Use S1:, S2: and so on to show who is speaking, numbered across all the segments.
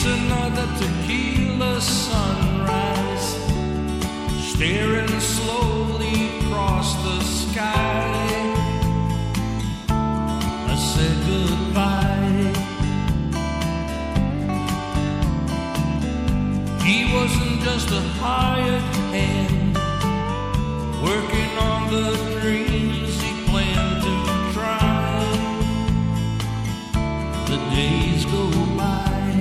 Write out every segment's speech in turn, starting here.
S1: another tequila sunrise, staring slowly across the sky. I said goodbye. He wasn't just a hired hand, working on the dreams he planned to try. The days go by.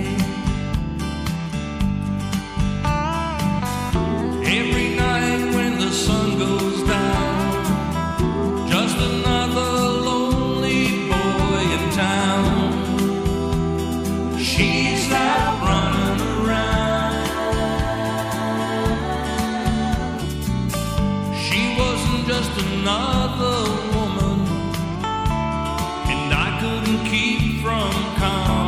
S1: Every night when the sun goes down, just another lonely boy in town. She's out running around. She wasn't just another woman, and I couldn't keep from calm.